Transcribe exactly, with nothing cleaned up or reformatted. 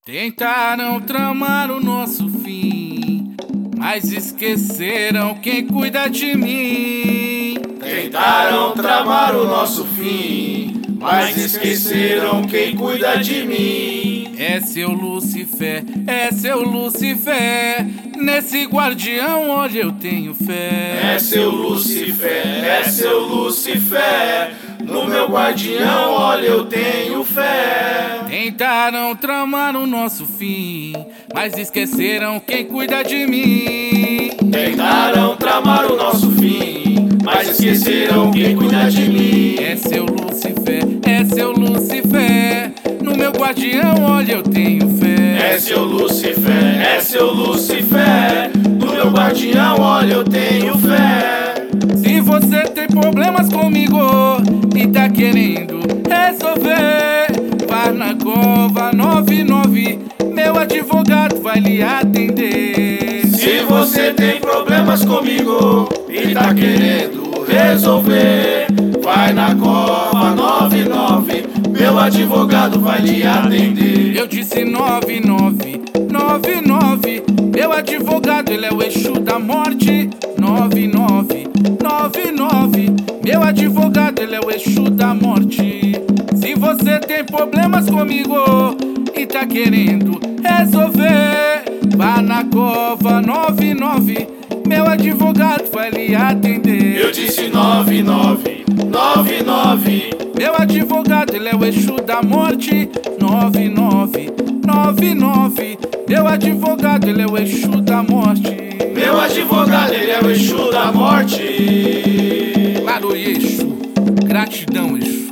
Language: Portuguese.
Tentaram tramar o nosso fim, mas esqueceram quem cuida de mim. Tentaram tramar o nosso fim, mas esqueceram quem cuida de mim. É seu Lucifer, é seu Lucifer, nesse guardião, olha, eu tenho fé. É seu Lucifer, é seu Lucifer, no meu guardião, olha, eu tenho fé. Tentaram tramar o nosso fim, mas esqueceram quem cuida de mim. Tentaram tramar o nosso fim, mas esqueceram quem cuida de mim. É seu Lucifer, é seu Lucifer, no meu guardião, olha, eu tenho fé. É seu Lucifer, é seu Lucifer, no meu guardião, olha, eu tenho fé. Se você tem problemas comigo e tá querendo resolver, vá na cova nove nove, meu advogado vai lhe atender. Se você tem problemas comigo e tá querendo resolver, vai na cova nove nove, meu advogado vai lhe atender. Eu disse nove nove, nove nove, meu advogado, ele é o Exu da morte. nove nove, nove nove, meu advogado, ele é o Exu da morte. Se você tem problemas comigo e tá querendo resolver, vá na cova nove nove, meu advogado vai lhe atender. Eu disse nove nove, nove nove, meu advogado, ele é o Exu da morte. nove nove, nove nove, meu advogado, ele é o Exu da morte. Meu advogado, ele é o Exu da morte. Claro, Exu, gratidão, Exu.